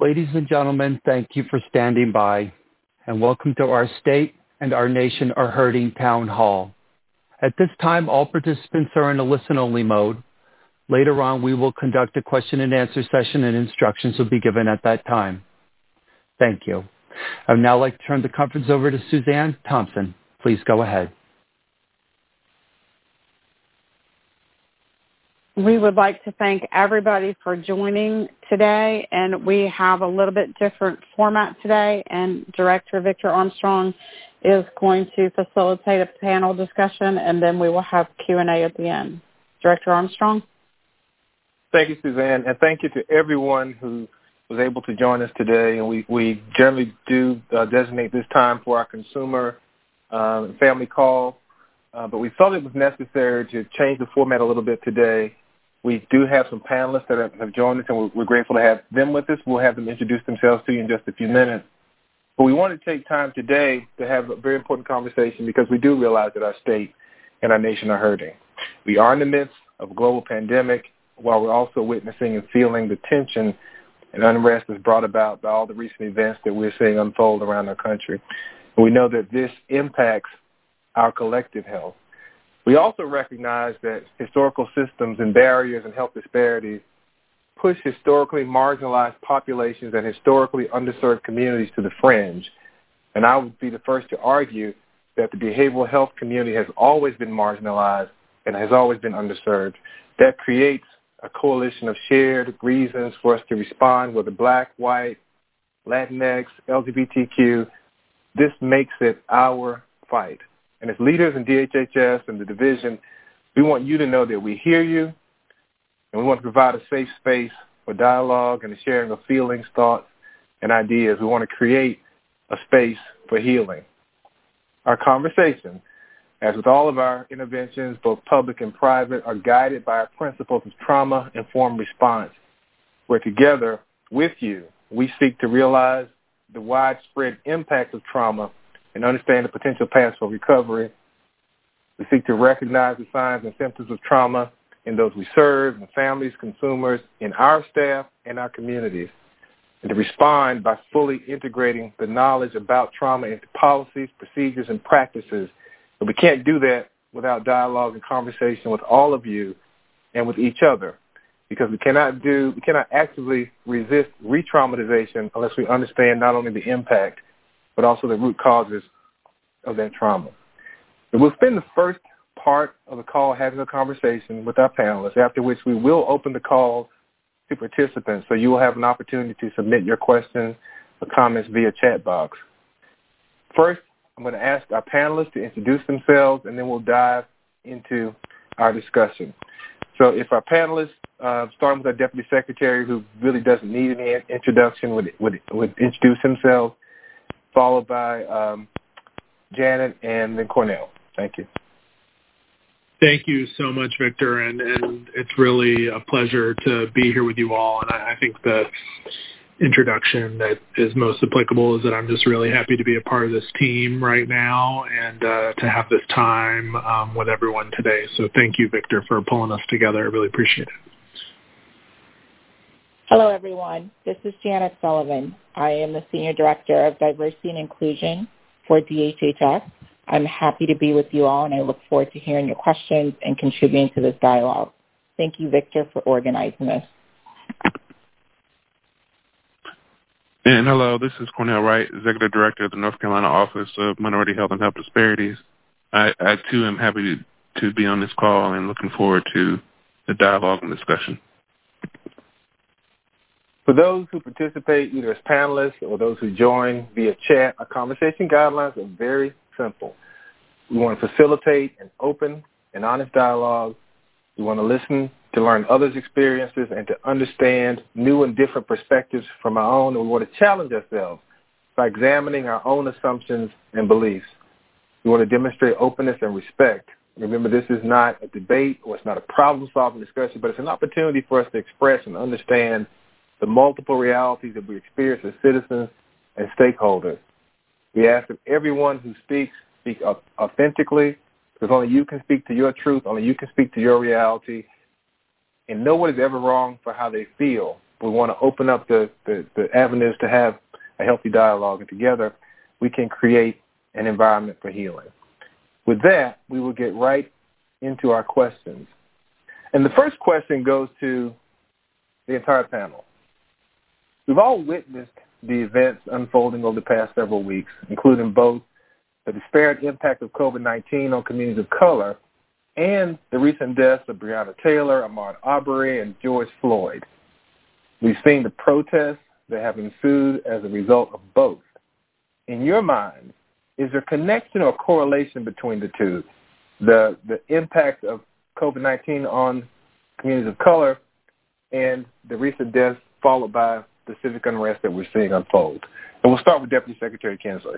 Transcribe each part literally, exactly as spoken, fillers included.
Ladies and gentlemen, thank you for standing by, and welcome to our State and Our Nation Are Hurting Town Hall. At this time, all participants are in a listen-only mode. Later on, we will conduct a question and answer session, and instructions will be given at that time. Thank you. I would now like to turn the conference over to Suzanne Thompson. Please go ahead. We would like to thank everybody for joining today, and we have a little bit different format today, and Director Victor Armstrong is going to facilitate a panel discussion, and then we will have Q and A at the end. Director Armstrong? Thank you, Suzanne, and thank you to everyone who was able to join us today. And we, we generally do uh, designate this time for our consumer uh, family call, uh, but we felt it was necessary to change the format a little bit today. We do have some panelists that have joined us, and we're, we're grateful to have them with us. We'll have them introduce themselves to you in just a few minutes. But we want to take time today to have a very important conversation because we do realize that our state and our nation are hurting. We are in the midst of a global pandemic while we're also witnessing and feeling the tension and unrest that's brought about by all the recent events that we're seeing unfold around our country. And we know that this impacts our collective health. We also recognize that historical systems and barriers and health disparities push historically marginalized populations and historically underserved communities to the fringe. And I would be the first to argue that the behavioral health community has always been marginalized and has always been underserved. That creates a coalition of shared reasons for us to respond, whether Black, white, Latinx, L G B T Q. This makes it our fight. And as leaders in D H H S and the division, we want you to know that we hear you, and we want to provide a safe space for dialogue and the sharing of feelings, thoughts, and ideas. We want to create a space for healing. Our conversation, as with all of our interventions, both public and private, are guided by our principles of trauma-informed response, where together with you, we seek to realize the widespread impact of trauma and understand the potential paths for recovery. We seek to recognize the signs and symptoms of trauma in those we serve, in families, consumers, in our staff, and our communities, and to respond by fully integrating the knowledge about trauma into policies, procedures, and practices. But we can't do that without dialogue and conversation with all of you and with each other, because we cannot do, we cannot actively resist re-traumatization unless we understand not only the impact, but also the root causes of that trauma. And we'll spend the first part of the call having a conversation with our panelists, after which we will open the call to participants, so you will have an opportunity to submit your questions or comments via chat box. First, I'm going to ask our panelists to introduce themselves, and then we'll dive into our discussion. So if our panelists, uh, starting with our Deputy Secretary, who really doesn't need any introduction, would, would, would introduce himself, followed by um, Janet, and then Cornell. Thank you. Thank you so much, Victor, and, and it's really a pleasure to be here with you all. And I, I think the introduction that is most applicable is that I'm just really happy to be a part of this team right now and uh, to have this time um, with everyone today. So thank you, Victor, for pulling us together. I really appreciate it. Hello, everyone. This is Janet Sullivan. I am the Senior Director of Diversity and Inclusion for D H H S. I'm happy to be with you all, and I look forward to hearing your questions and contributing to this dialogue. Thank you, Victor, for organizing this. And hello, this is Cornell Wright, Executive Director of the North Carolina Office of Minority Health and Health Disparities. I, I too, am happy to, to be on this call and looking forward to the dialogue and discussion. For those who participate either as panelists or those who join via chat, our conversation guidelines are very simple. We want to facilitate an open and honest dialogue. We want to listen to learn others' experiences and to understand new and different perspectives from our own. And we want to challenge ourselves by examining our own assumptions and beliefs. We want to demonstrate openness and respect. Remember, this is not a debate or it's not a problem-solving discussion, but it's an opportunity for us to express and understand the multiple realities that we experience as citizens and stakeholders. We ask that everyone who speaks speak authentically, because only you can speak to your truth, only you can speak to your reality, and no one is ever wrong for how they feel, We want to open up the, the, the avenues to have a healthy dialogue, and together we can create an environment for healing. With that, we will get right into our questions. And the first question goes to the entire panel. We've all witnessed the events unfolding over the past several weeks, including both the disparate impact of COVID nineteen on communities of color and the recent deaths of Breonna Taylor, Ahmaud Arbery, and George Floyd. We've seen the protests that have ensued as a result of both. In your mind, is there a connection or correlation between the two, the, the impact of COVID nineteen on communities of color and the recent deaths followed by the civic unrest that we're seeing unfold? And we'll start with Deputy Secretary Kinsley.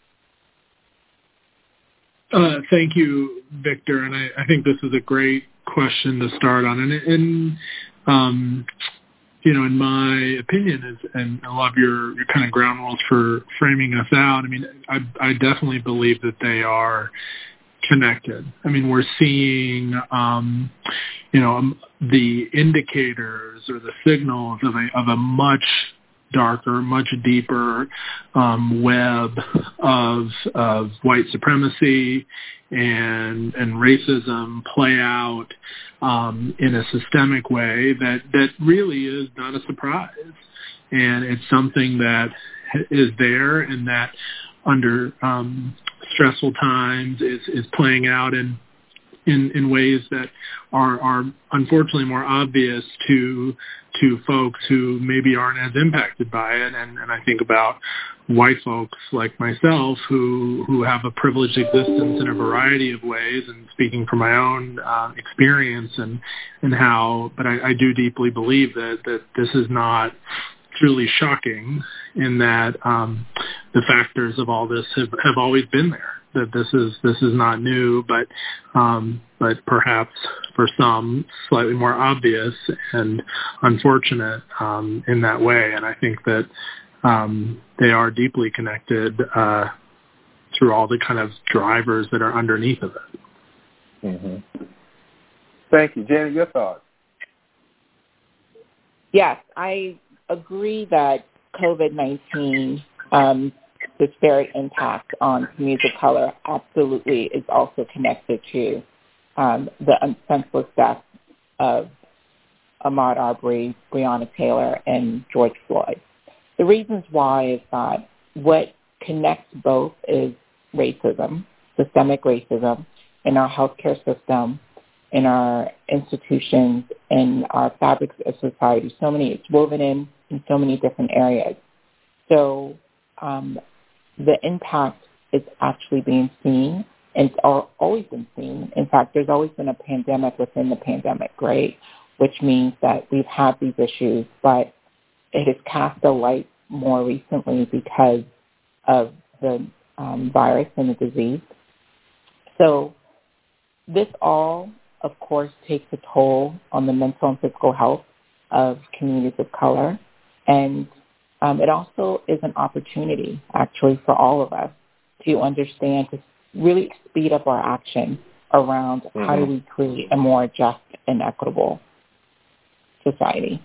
Uh, thank you, Victor. And I, I think this is a great question to start on. And, and um, you know, in my opinion, is, and I love your, your kind of ground rules for framing us out. I mean, I, I definitely believe that they are connected. I mean, we're seeing, um, you know, um, the indicators or the signals of a, of a much darker, much deeper um, web of of white supremacy and and racism play out um, in a systemic way that, that really is not a surprise. And it's something that is there and that under um, stressful times is, is playing out in In, in ways that are, are unfortunately more obvious to to folks who maybe aren't as impacted by it. And, and I think about white folks like myself who, who have a privileged existence in a variety of ways, and speaking from my own uh, experience and, and how, but I, I do deeply believe that, that this is not truly shocking in that um, the factors of all this have, have always been there. That this is this is not new, but um, but perhaps for some slightly more obvious and unfortunate um, in that way. And I think that um, they are deeply connected uh, through all the kind of drivers that are underneath of it. Mm-hmm. Thank you, Janet. Your thoughts? Yes, I agree that COVID nineteen. Um, disparate impact on communities of color absolutely is also connected to um, the senseless death of Ahmaud Arbery, Breonna Taylor, and George Floyd. The reasons why is that what connects both is racism, systemic racism in our healthcare system, in our institutions, in our fabrics of society. So many, it's woven in in so many different areas. So um, the impact is actually being seen, and it's always been seen. In fact, there's always been a pandemic within the pandemic, right? Which means that we've had these issues, but it has cast a light more recently because of the um, virus and the disease. So this all, of course, takes a toll on the mental and physical health of communities of color, and Um, it also is an opportunity, actually, for all of us to understand, to really speed up our action around mm-hmm. how do we create a more just and equitable society.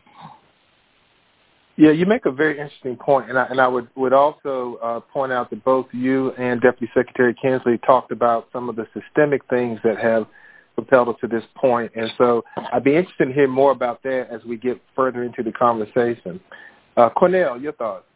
Yeah, you make a very interesting point, and I, and I would, would also uh, point out that both you and Deputy Secretary Kinsley talked about some of the systemic things that have propelled us to this point, and so I'd be interested to hear more about that as we get further into the conversation. Uh, Cornell, your thoughts?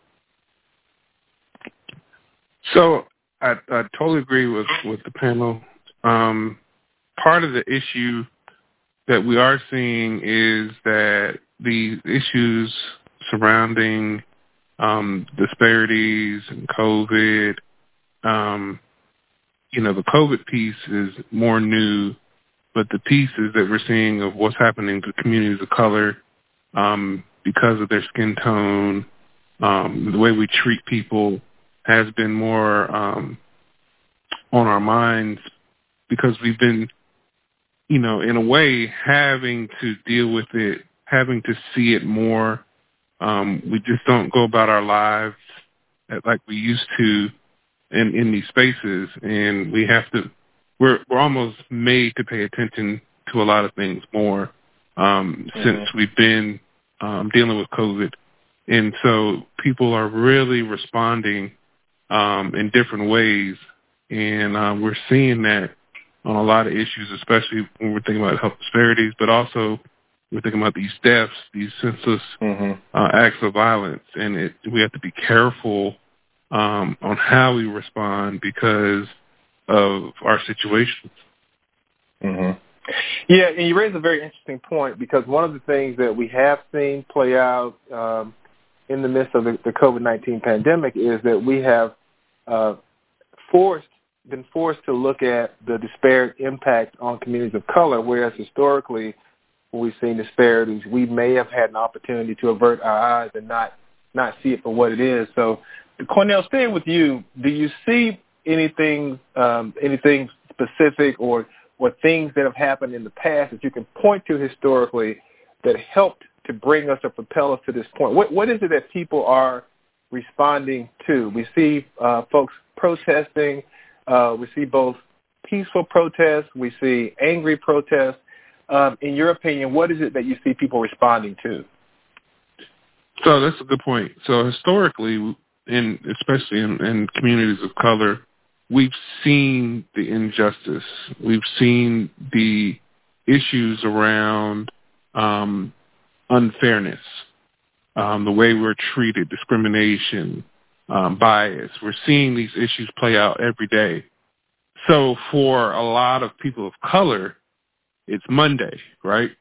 So I, I totally agree with, with the panel. Um, part of the issue that we are seeing is that the issues surrounding um, disparities and COVID, um, you know, the COVID piece is more new, but the pieces that we're seeing of what's happening to communities of color, um, because of their skin tone, um, the way we treat people has been more um, on our minds because we've been, you know, in a way having to deal with it, having to see it more. Um, we just don't go about our lives like we used to in, in these spaces, and we have to, we're, we're almost made to pay attention to a lot of things more um, mm-hmm. since we've been um, dealing with COVID. And so people are really responding um, in different ways. And um, we're seeing that on a lot of issues, especially when we're thinking about health disparities, but also we're thinking about these deaths, these senseless mm-hmm. uh, acts of violence. And it, we have to be careful um, on how we respond because of our situations. Mm-hmm. Yeah, and you raise a very interesting point, because one of the things that we have seen play out um, in the midst of the, the COVID nineteen pandemic is that we have uh, forced, been forced to look at the disparate impact on communities of color, whereas historically, when we've seen disparities, we may have had an opportunity to avert our eyes and not, not see it for what it is. So, Cornell, staying with you, do you see anything um, anything specific or or things that have happened in the past that you can point to historically that helped to bring us or propel us to this point? What What is it that people are responding to? We see uh, folks protesting. Uh, we see both peaceful protests. We see angry protests. Um, in your opinion, what is it that you see people responding to? So that's a good point. So historically, in especially in, in communities of color, we've seen the injustice. We've seen the issues around um, unfairness, um, the way we're treated, discrimination, um, bias. We're seeing these issues play out every day. So for a lot of people of color, it's Monday, right?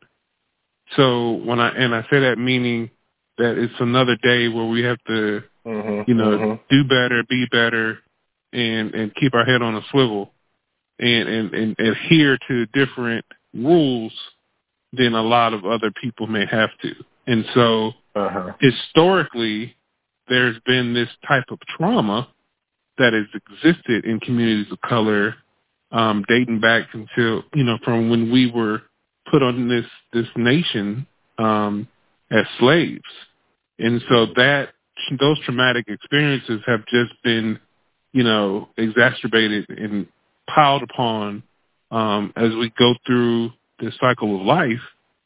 So when I and I say that meaning that it's another day where we have to, mm-hmm, you know, mm-hmm. do better, be better, and and keep our head on a swivel, and, and, and adhere to different rules than a lot of other people may have to. And so uh-huh. historically, there's been this type of trauma that has existed in communities of color, um, dating back until, you know, from when we were put on this, this nation um, as slaves. And so that those traumatic experiences have just been, you know, exacerbated and piled upon um, as we go through this cycle of life.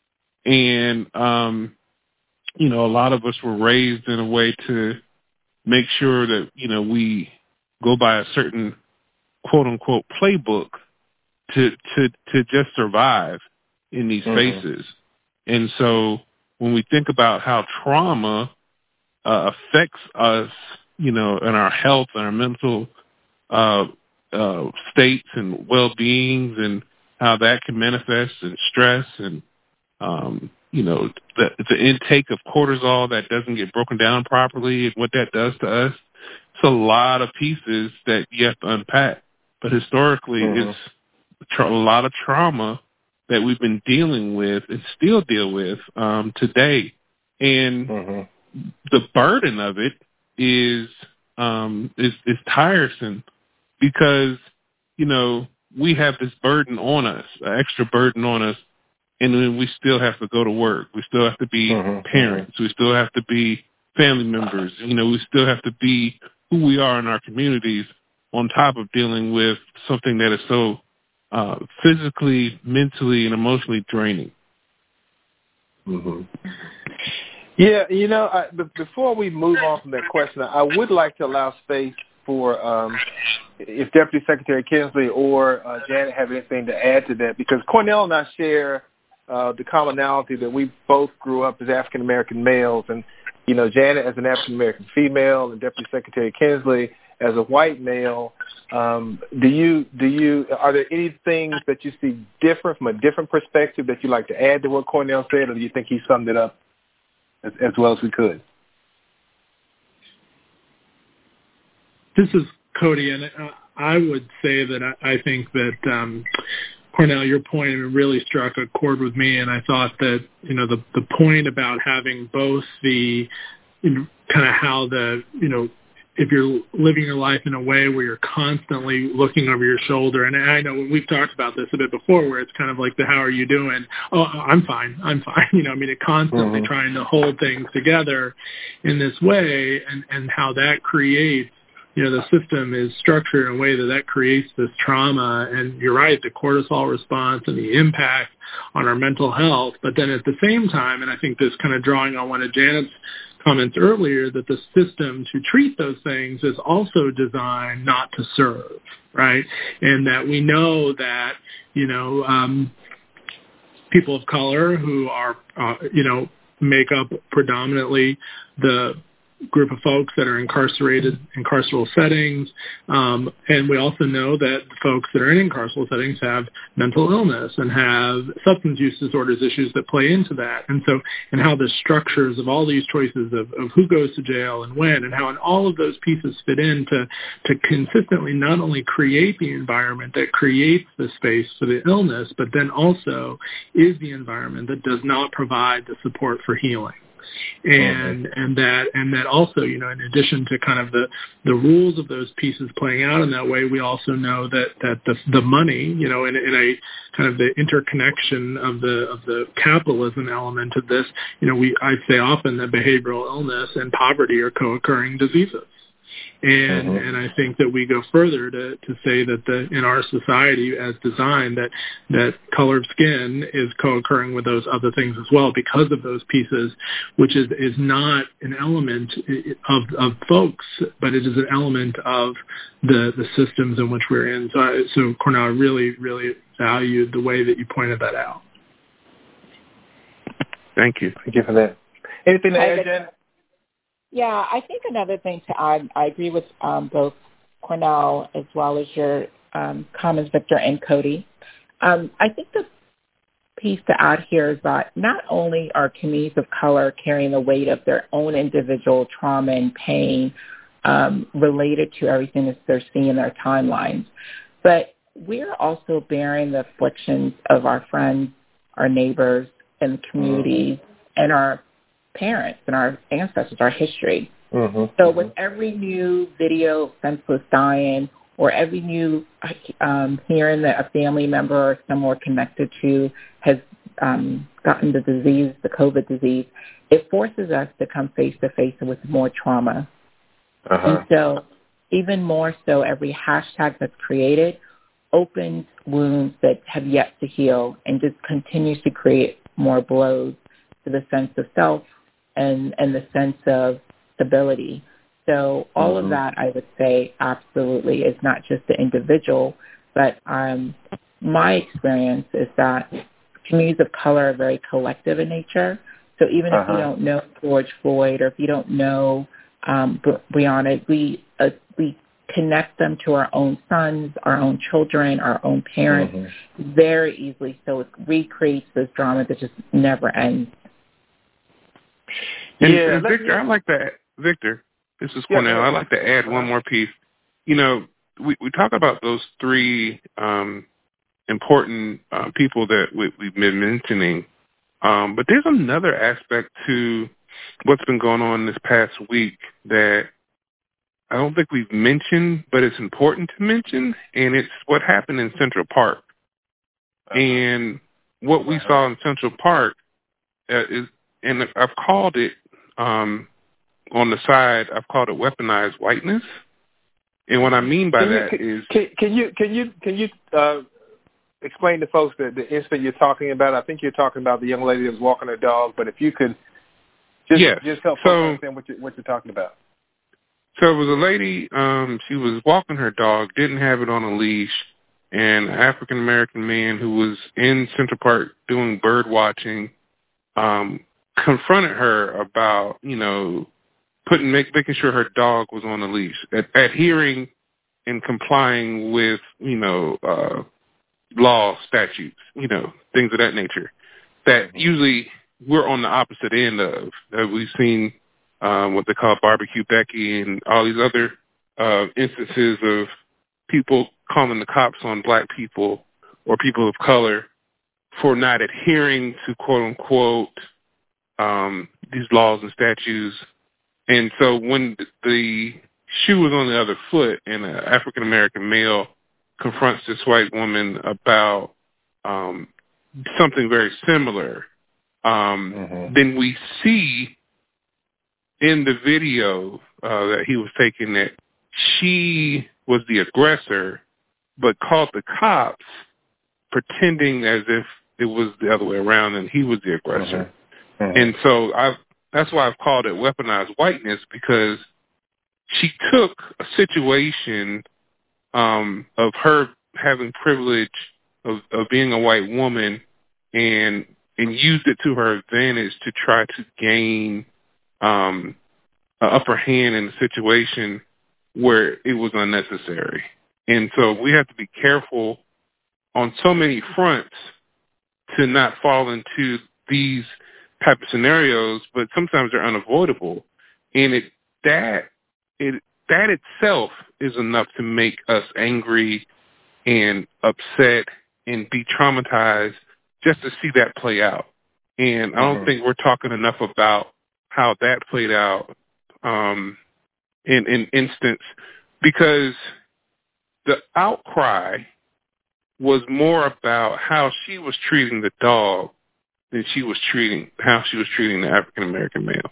And, um, you know, a lot of us were raised in a way to make sure that, you know, we go by a certain quote unquote playbook to, to, to just survive in these mm-hmm. spaces. And so when we think about how trauma uh, affects us, you know, and our health and our mental uh, uh, states and well-beings and how that can manifest in stress and, um, you know, the, the intake of cortisol that doesn't get broken down properly and what that does to us. It's a lot of pieces that you have to unpack. But historically, mm-hmm. it's tra- a lot of trauma that we've been dealing with and still deal with um, today. And mm-hmm. the burden of it is, um, is is tiresome because, you know, we have this burden on us, an extra burden on us, and then we still have to go to work. We still have to be mm-hmm. parents. We still have to be family members. You know, we still have to be who we are in our communities on top of dealing with something that is so uh, physically, mentally, and emotionally draining. Mm-hmm. Yeah, you know, I, b- before we move on from that question, I would like to allow space for um, if Deputy Secretary Kinsley or uh, Janet have anything to add to that, because Cornell and I share uh, the commonality that we both grew up as African-American males, and, you know, Janet as an African-American female and Deputy Secretary Kinsley as a white male. Um, do you, do you, are there any things that you see different from a different perspective that you'd like to add to what Cornell said, or do you think he summed it up as, as well as we could? This is Cody, and uh, I would say that I, I think that um, Cornell, your point really struck a chord with me, and I thought that, you know, the the point about having both the, you know, kind of how the, you know, if you're living your life in a way where you're constantly looking over your shoulder, and I know we've talked about this a bit before, where it's kind of like the how are you doing? Oh, I'm fine, I'm fine. You know, I mean, it constantly mm-hmm. trying to hold things together in this way, and, and how that creates you know, the system is structured in a way that that creates this trauma. And you're right, the cortisol response and the impact on our mental health. But then at the same time, and I think this kind of drawing on one of Janet's comments earlier, that the system to treat those things is also designed not to serve, right? And that we know that, you know, um, people of color who are, uh, you know, make up predominantly the group of folks that are incarcerated in carceral settings. Um, and we also know that the folks that are in carceral settings have mental illness and have substance use disorders issues that play into that. And so, and how the structures of all these choices of, of who goes to jail and when, and how in all of those pieces fit in to, to consistently not only create the environment that creates the space for the illness, but then also is the environment that does not provide the support for healing. And mm-hmm. and that and that also, you know, in addition to kind of the, the rules of those pieces playing out in that way, we also know that, that the the money, you know, in, in a kind of the interconnection of the of the capitalism element of this, you know, we I say often that behavioral illness and poverty are co-occurring diseases. And mm-hmm. and I think that we go further to, to say that the in our society as designed that that color of skin is co-occurring with those other things as well because of those pieces, which is, is not an element of of folks, but it is an element of the, the systems in which we're in. So, I, so Cornell, I really, really valued the way that you pointed that out. Thank you. Thank you for that. Anything to add, Jen? Yeah, I think another thing to add, I agree with um, both Cornell as well as your um, comments, Victor and Cody. Um, I think the piece to add here is that not only are communities of color carrying the weight of their own individual trauma and pain um, related to everything that they're seeing in their timelines, but we're also bearing the afflictions of our friends, our neighbors, and the communities, and our parents and our ancestors, our history. Mm-hmm. So with every new video of senseless dying or every new um, hearing that a family member or someone connected to has um, gotten the disease, the COVID disease, it forces us to come face to face with more trauma. Uh-huh. And so even more so, every hashtag that's created opens wounds that have yet to heal and just continues to create more blows to the sense of self and, and the sense of stability. So all mm-hmm. of that, I would say, absolutely is not just the individual, but um, my experience is that communities of color are very collective in nature. So even uh-huh. if you don't know George Floyd or if you don't know um, Breonna, we, uh, we connect them to our own sons, our own children, our own parents mm-hmm. very easily. So it recreates this drama that just never ends. And, yeah, and Victor, I like that. Victor, this is Cornell. Yeah, I'd like to add one more piece. You know, we, we talk about those three um, important uh, people that we, we've been mentioning, um, but there's another aspect to what's been going on this past week that I don't think we've mentioned, but it's important to mention, and it's what happened in Central Park. Uh-huh. And what we saw in Central Park uh, is, and I've called it, um, on the side, I've called it weaponized whiteness. And what I mean by can you, that can, is... Can, can you can you, can you uh, explain to folks the, the incident you're talking about? I think you're talking about the young lady that was walking her dog, but if you could just, yes. just help so, folks understand what you're, what you're talking about. So it was a lady, um, she was walking her dog, didn't have it on a leash, and an African-American man who was in Central Park doing bird watching um, confronted her about, you know, putting make, making sure her dog was on a leash, ad- adhering and complying with, you know, uh, law, statutes, you know, things of that nature that usually we're on the opposite end of. That we've seen Um, what they call Barbecue Becky and all these other uh, instances of people calling the cops on black people or people of color for not adhering to, quote-unquote, um, these laws and statutes. And so when the shoe was on the other foot and an African-American male confronts this white woman about um, something very similar, um, mm-hmm. then we see in the video uh, that he was taking that she was the aggressor, but called the cops, pretending as if it was the other way around and he was the aggressor. Mm-hmm. Mm-hmm. And so I've, that's why I've called it weaponized whiteness, because she took a situation um, of her having privilege of, of being a white woman and and used it to her advantage to try to gain um, an upper hand in a situation where it was unnecessary. And so we have to be careful on so many fronts to not fall into these type of scenarios, but sometimes they're unavoidable. And it that it that itself is enough to make us angry and upset and be traumatized just to see that play out. And I don't mm-hmm. think we're talking enough about how that played out um, in in instance, because the outcry was more about how she was treating the dog than she was treating how she was treating the African American male.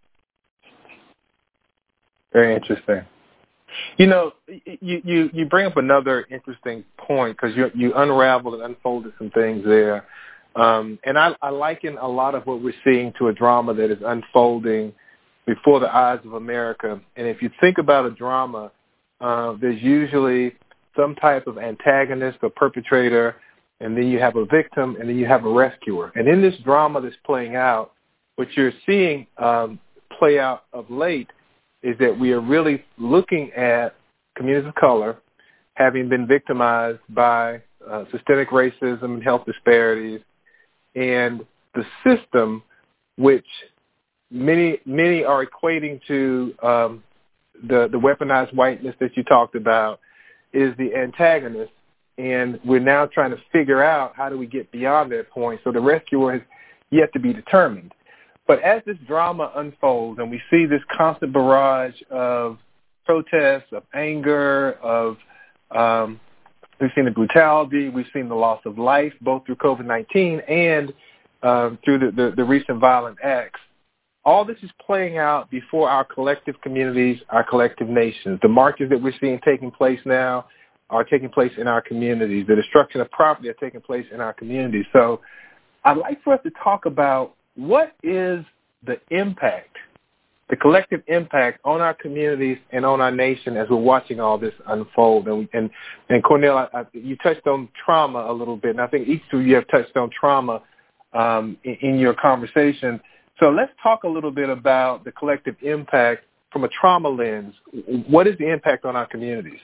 Very interesting. You know, you, you, you bring up another interesting point, because you you unraveled and unfolded some things there. Um, and I, I liken a lot of what we're seeing to a drama that is unfolding before the eyes of America. And if you think about a drama, uh, there's usually some type of antagonist or perpetrator, and then you have a victim, and then you have a rescuer. And in this drama that's playing out, what you're seeing um, play out of late is that we are really looking at communities of color having been victimized by uh, systemic racism and health disparities, and the system, which many many are equating to um, the, the weaponized whiteness that you talked about, is the antagonist. And we're now trying to figure out how do we get beyond that point. So the rescuer has yet to be determined. But as this drama unfolds and we see this constant barrage of protests, of anger, of um, we've seen the brutality, we've seen the loss of life, both through COVID nineteen and um, through the, the, the recent violent acts. All this is playing out before our collective communities, our collective nations. The marches that we're seeing taking place now are taking place in our communities. The destruction of property are taking place in our communities. So I'd like for us to talk about what is the impact, the collective impact on our communities and on our nation as we're watching all this unfold. And and, and Cornell, I, I, you touched on trauma a little bit, and I think each of you have touched on trauma um, in, in your conversation. So let's talk a little bit about the collective impact from a trauma lens. What is the impact on our communities?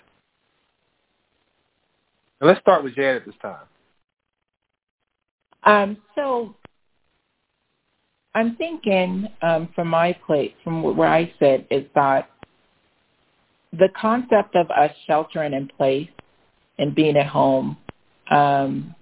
And let's start with Janet this time. Um, so I'm thinking um, from my place, from where I sit, is that the concept of us sheltering in place and being at home um,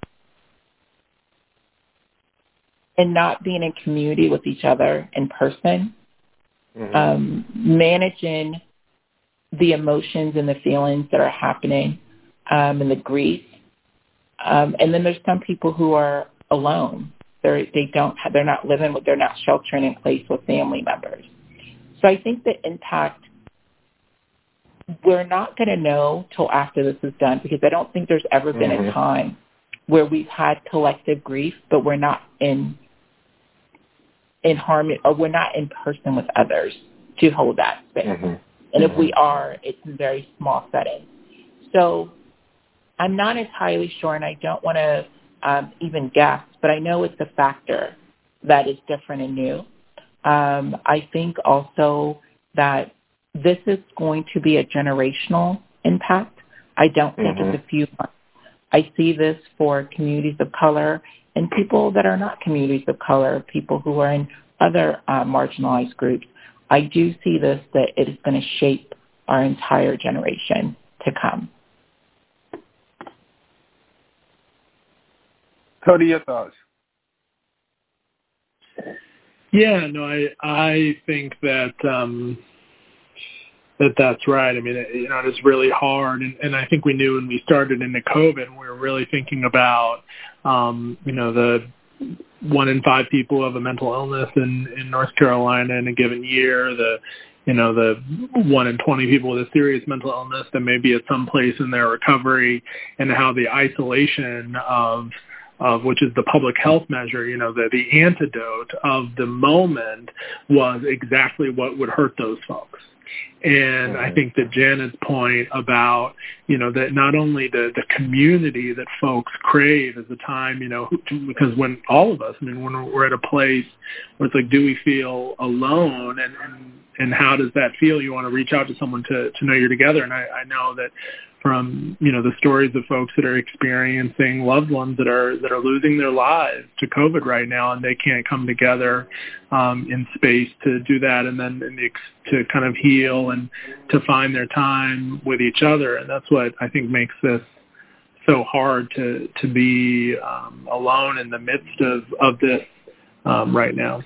and not being in community with each other in person, mm-hmm. um, managing the emotions and the feelings that are happening um, and the grief. Um, and then there's some people who are alone. They're, they don't have, they're not living with, they're not sheltering in place with family members. So I think the impact, we're not going to know till after this is done, because I don't think there's ever been mm-hmm. a time where we've had collective grief, but we're not in in harmony, or we're not in person with others to hold that space. Mm-hmm. And mm-hmm. if we are, it's in very small settings. So I'm not entirely sure, and I don't want to um, even guess, but I know it's a factor that is different and new. Um, I think also that this is going to be a generational impact. I don't think mm-hmm. it's a few months. I see this for communities of color and people that are not communities of color, people who are in other uh, marginalized groups. I do see this, that it is going to shape our entire generation to come. Cody, your thoughts? Yeah, no, I I think that um, that that's right. I mean, it, you know, it's really hard, and, and I think we knew when we started into COVID, we were really thinking about, um, you know, the one in five people have a mental illness in, in North Carolina in a given year. The you know, the one in twenty people with a serious mental illness that may be at some place in their recovery, and how the isolation of, of which is the public health measure, you know, the, the antidote of the moment was exactly what would hurt those folks. And I think that Janet's point about, you know, that not only the, the community that folks crave is a time, you know, because when all of us, I mean, when we're at a place where it's like, do we feel alone? And, and, and how does that feel? You want to reach out to someone to, to know you're together. And I, I know that from, you know, the stories of folks that are experiencing loved ones that are that are losing their lives to COVID right now, and they can't come together um, in space to do that, and then in the, to kind of heal and to find their time with each other. And that's what I think makes this so hard to to be um, alone in the midst of, of this um, right now.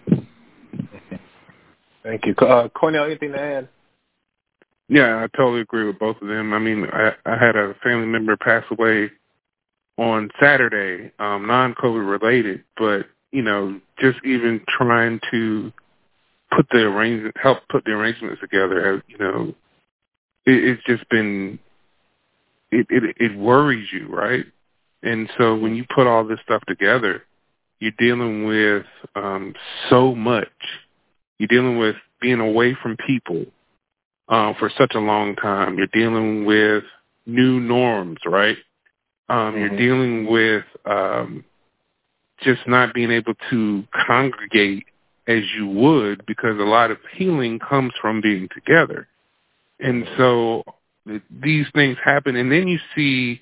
Thank you. Uh, Cornell, anything to add? Yeah, I totally agree with both of them. I mean, I, I had a family member pass away on Saturday, um, non-COVID related, but, you know, just even trying to put the arrangement, help put the arrangements together, you know, it, it's just been, it, it, it worries you, right? And so when you put all this stuff together, you're dealing with um, so much. You're dealing with being away from people Uh, for such a long time. You're dealing with new norms, right? Um, mm-hmm. You're dealing with um, just not being able to congregate as you would, because a lot of healing comes from being together. And so these things happen, and then you see,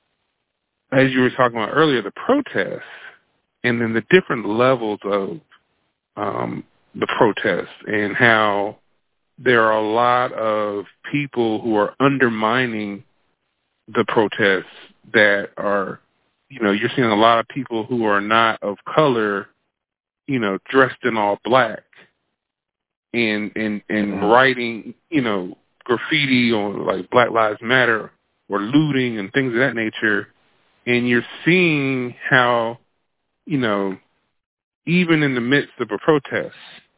as you were talking about earlier, the protests, and then the different levels of um, the protests, and how there are a lot of people who are undermining the protests that are, you know, you're seeing a lot of people who are not of color, you know, dressed in all black and, and, and mm-hmm. writing, you know, graffiti on like Black Lives Matter or looting and things of that nature. And you're seeing how, you know, even in the midst of a protest,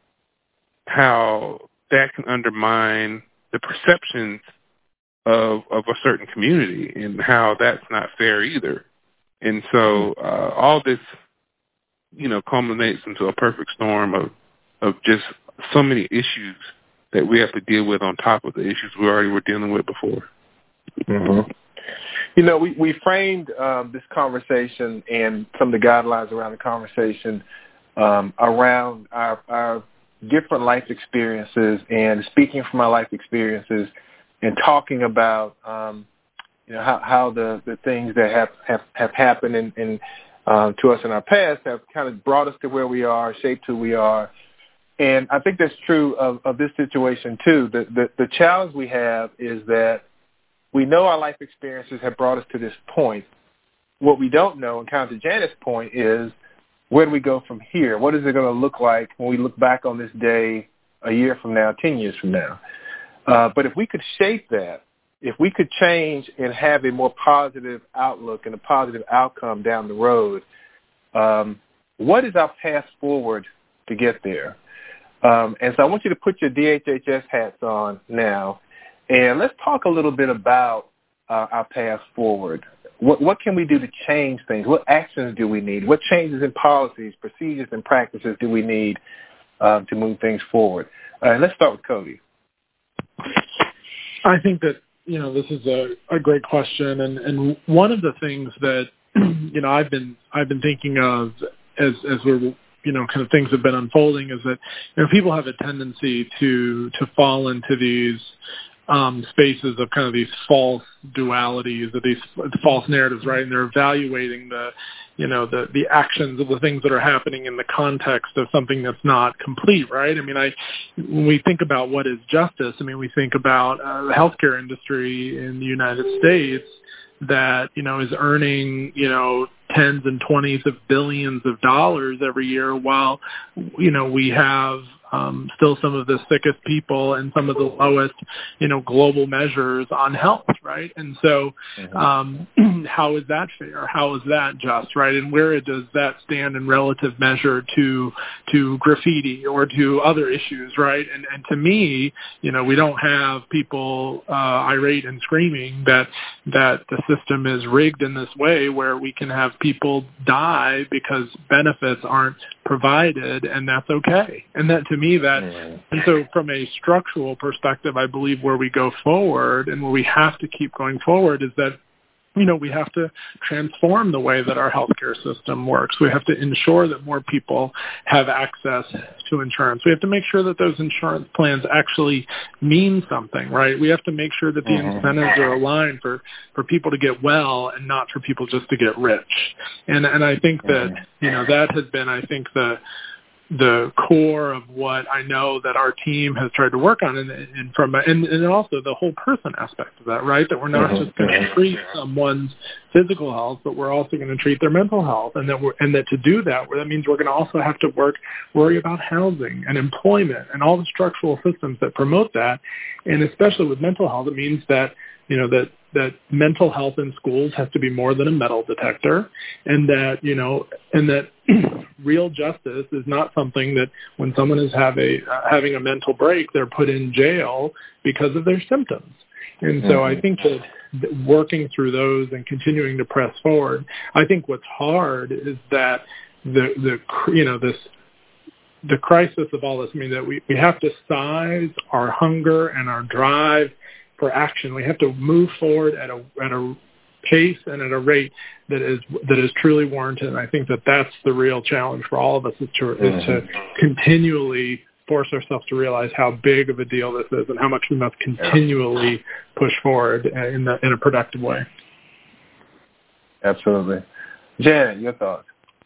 how that can undermine the perceptions of of a certain community, and how that's not fair either. And so uh, all this, you know, culminates into a perfect storm of, of just so many issues that we have to deal with on top of the issues we already were dealing with before. Mm-hmm. You know, we, we framed um, this conversation and some of the guidelines around the conversation um, around our, our different life experiences, and speaking from our life experiences and talking about, um, you know, how, how the, the things that have, have, have happened in, in, uh, to us in our past have kind of brought us to where we are, shaped who we are. And I think that's true of, of this situation too. The, the, the challenge we have is that we know our life experiences have brought us to this point. What we don't know, and kind of to Janet's point, is where do we go from here? What is it going to look like when we look back on this day a year from now, ten years from now? Uh, but if we could shape that, if we could change and have a more positive outlook and a positive outcome down the road, um, what is our path forward to get there? Um, and so I want you to put your D H H S hats on now, and let's talk a little bit about uh, our path forward. What, what can we do to change things? What actions do we need? What changes in policies, procedures, and practices do we need um, to move things forward? Uh, and let's start with Cody. I think that, you know, this is a, a great question, and, and one of the things that, you know, I've been I've been thinking of as as we're, you know, kind of things have been unfolding is that, you know, people have a tendency to to fall into these Um, spaces of kind of these false dualities, or these false narratives, right? And they're evaluating the, you know, the, the actions of the things that are happening in the context of something that's not complete, right? I mean, I, when we think about what is justice, I mean, we think about uh, the healthcare industry in the United States that, you know, is earning, you know, tens and twenties of billions of dollars every year, while, you know, we have um, still some of the sickest people and some of the lowest, you know, global measures on health, right? And so mm-hmm. um, how is that fair? How is that just, right? And where does that stand in relative measure to to graffiti or to other issues, right? And, and to me, you know, we don't have people uh, irate and screaming that that the system is rigged in this way where we can have people die because benefits aren't provided, and that's okay. And that, to me, that, and so from a structural perspective, I believe where we go forward and where we have to keep going forward is that, you know, we have to transform the way that our healthcare system works. We have to ensure that more people have access to insurance. We have to make sure that those insurance plans actually mean something, right? We have to make sure that the mm-hmm. incentives are aligned for, for people to get well and not for people just to get rich. And and I think that, you know, that has been, I think, the the core of what I know that our team has tried to work on, and, and from and, and also the whole person aspect of that, right? That we're not mm-hmm. just going to treat someone's physical health, but we're also going to treat their mental health, and that we're, and that to do that, that means we're going to also have to work worry about housing and employment and all the structural systems that promote that, and especially with mental health, it means that you know that. that mental health in schools has to be more than a metal detector, and that, you know, and that real justice is not something that when someone is have a, uh, having a mental break, they're put in jail because of their symptoms. And so I think that working through those and continuing to press forward, I think what's hard is that the, the you know, this, the crisis of all this, I mean, that we, we have to size our hunger and our drive for action. We have to move forward at a at a pace and at a rate that is that is truly warranted. And I think that that's the real challenge for all of us is to mm-hmm. is to continually force ourselves to realize how big of a deal this is and how much we must continually push forward in the, in a productive way. Absolutely, Janet, your thoughts?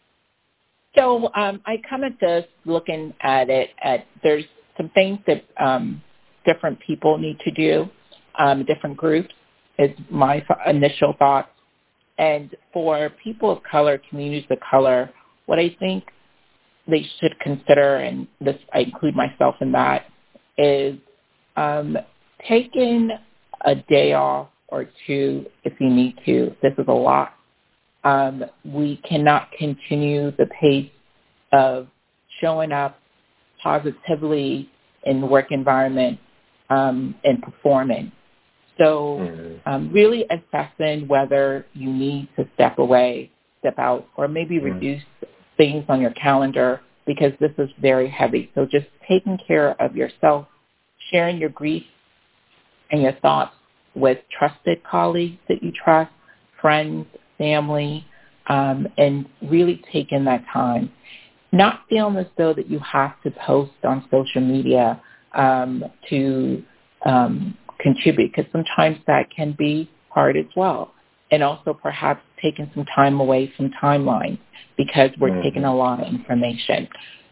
So um, I come at this looking at it at there's some things that um, different people need to do. Um, different groups is my initial thoughts. And for people of color, communities of color, what I think they should consider, and this I include myself in that, is um, taking a day off or two if you need to. This is a lot. Um, we cannot continue the pace of showing up positively in the work environment um, and performing. So um, really assessing whether you need to step away, step out, or maybe mm-hmm. reduce things on your calendar because this is very heavy. So just taking care of yourself, sharing your grief and your thoughts with trusted colleagues that you trust, friends, family, um, and really taking that time. Not feeling as though that you have to post on social media um, to um, contribute, because sometimes that can be hard as well. And also perhaps taking some time away from timelines because we're mm-hmm. taking a lot of information.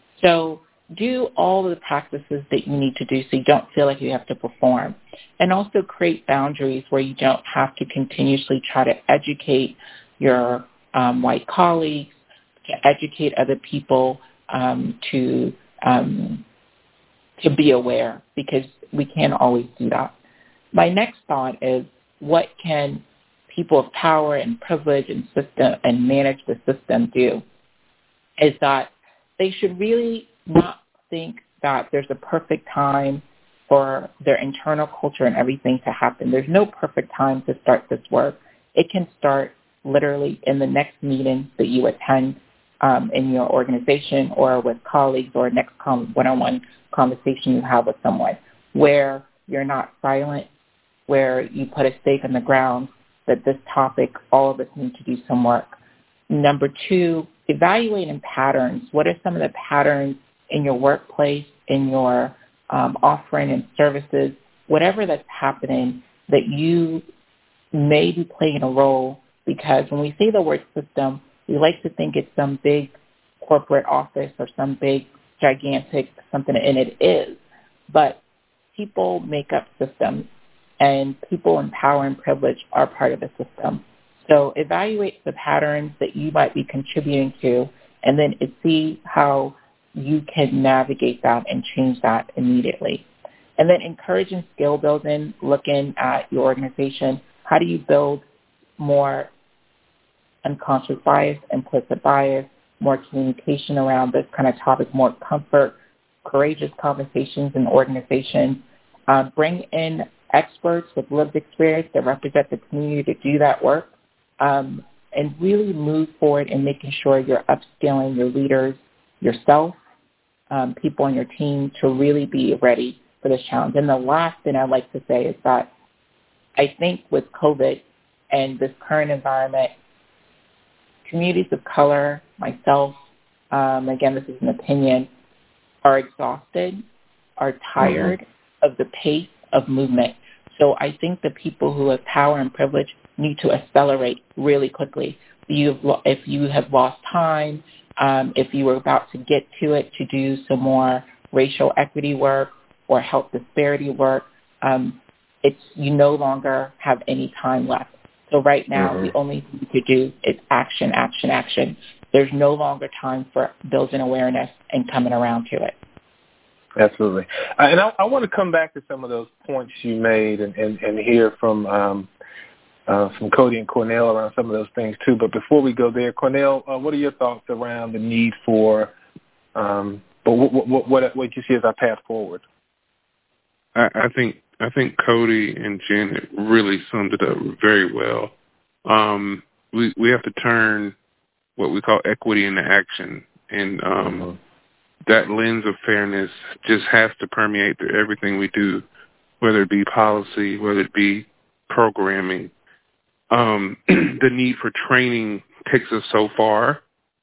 So do all of the practices that you need to do so you don't feel like you have to perform. And also create boundaries where you don't have to continuously try to educate your um, white colleagues, to educate other people um, to um, to be aware, because we can't always do that. My next thought is, what can people of power and privilege and system and manage the system do? Is that they should really not think that there's a perfect time for their internal culture and everything to happen. There's no perfect time to start this work. It can start literally in the next meeting that you attend um, in your organization or with colleagues, or next com- one-on-one conversation you have with someone, where you're not silent, where you put a stake in the ground that this topic, all of us need to do some work. Number two, evaluating patterns. What are some of the patterns in your workplace, in your um, offering and services, whatever that's happening, that you may be playing a role? Because when we say the word system, we like to think it's some big corporate office or some big, gigantic something, and it is. But people make up systems, and people in power and privilege are part of the system. So evaluate the patterns that you might be contributing to, and then see how you can navigate that and change that immediately. And then encouraging skill building, looking at your organization. How do you build more unconscious bias, implicit bias, more communication around this kind of topic, more comfort, courageous conversations in organizations. Uh, bring in experts with lived experience that represent the community to do that work, um, and really move forward in making sure you're upskilling your leaders, yourself, um, people on your team to really be ready for this challenge. And the last thing I'd like to say is that I think with COVID and this current environment, communities of color, myself, um, again, this is an opinion, are exhausted, are tired mm-hmm. of the pace of movement. So I think the people who have power and privilege need to accelerate really quickly. You've, if you have lost time, um, if you were about to get to it to do some more racial equity work or health disparity work, um, it's you no longer have any time left. So right now, mm-hmm. the only thing you could do is action, action, action. There's no longer time for building awareness and coming around to it. Absolutely. Uh, and I, I want to come back to some of those points you made and, and, and hear from um, uh, from Cody and Cornell around some of those things too. But before we go there, Cornell, uh, what are your thoughts around the need for, um, but what, what, what, what you see as our path forward? I, I think I think Cody and Janet really summed it up very well. Um, we we have to turn what we call equity into action, and um, mm-hmm. that lens of fairness just has to permeate through everything we do, whether it be policy, whether it be programming. Um, the need for training takes us so far,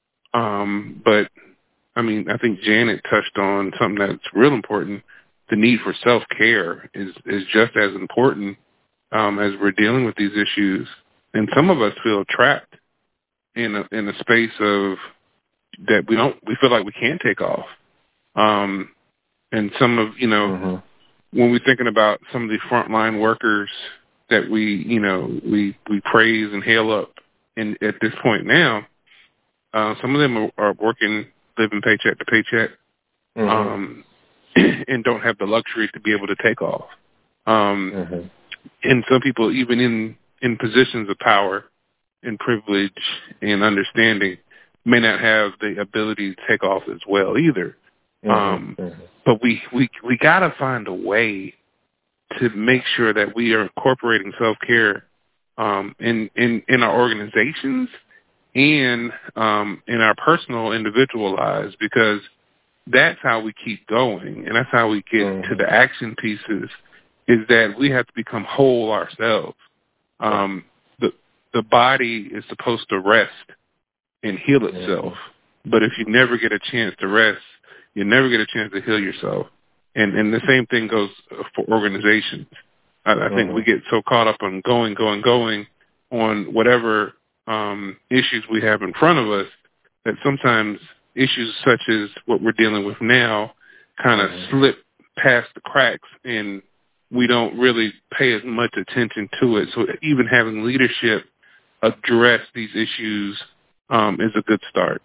um, but I mean, I think Janet touched on something that's real important. The need for self-care is, is just as important um, as we're dealing with these issues. And some of us feel trapped in a, in a space of that we don't, we feel like we can't take off. Um, and some of, you know, mm-hmm. when we're thinking about some of the frontline workers that we, you know, we, we praise and hail up in, at this point now, uh, some of them are, are working, living paycheck to paycheck. Mm-hmm. Um, and don't have the luxury to be able to take off. Um, mm-hmm. And some people, even in, in positions of power and privilege and understanding, may not have the ability to take off as well either. Mm-hmm. Um, mm-hmm. But we, we, we got to find a way to make sure that we are incorporating self-care um, in, in, in our organizations and um, in our personal individual lives, because that's how we keep going, and that's how we get mm-hmm. to the action pieces, is that we have to become whole ourselves. Um, the the body is supposed to rest and heal itself, mm-hmm. but if you never get a chance to rest, you never get a chance to heal yourself. And and the same thing goes for organizations. I, I mm-hmm. think we get so caught up on going, going, going on whatever um, issues we have in front of us that sometimes issues such as what we're dealing with now kind of mm-hmm. slip past the cracks, and we don't really pay as much attention to it. So even having leadership address these issues um, is a good start.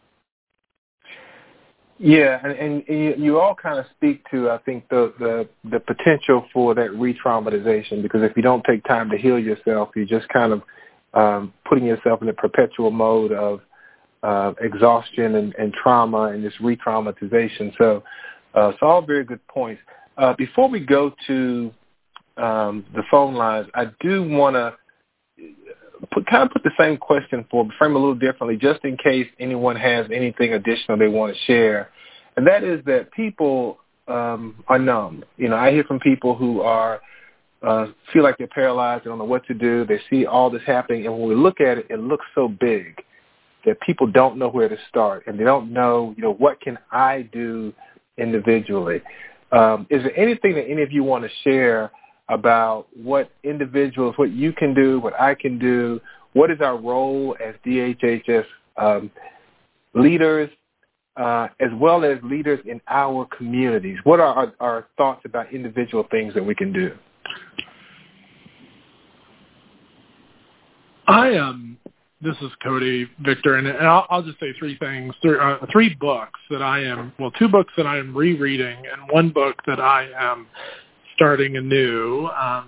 Yeah, and, and you all kind of speak to, I think, the, the, the potential for that re-traumatization, because if you don't take time to heal yourself, you're just kind of um, putting yourself in a perpetual mode of Uh, exhaustion and, and trauma and this re-traumatization. So, uh, so all very good points. Uh, before we go to um, the phone lines, I do want to put, kind of put the same question for, frame a little differently, just in case anyone has anything additional they want to share. And that is that people um, are numb. You know, I hear from people who are uh, feel like they're paralyzed, they don't know what to do. They see all this happening, and when we look at it, it looks so big that people don't know where to start, and they don't know, you know, what can I do individually? Um, is there anything that any of you want to share about what individuals, what you can do, what I can do? What is our role as D H H S um, leaders, uh, as well as leaders in our communities? What are our, our thoughts about individual things that we can do? I um. this is Cody, Victor, and, and I'll, I'll just say three things, three, uh, three books that I am, well, two books that I am rereading, and one book that I am starting anew.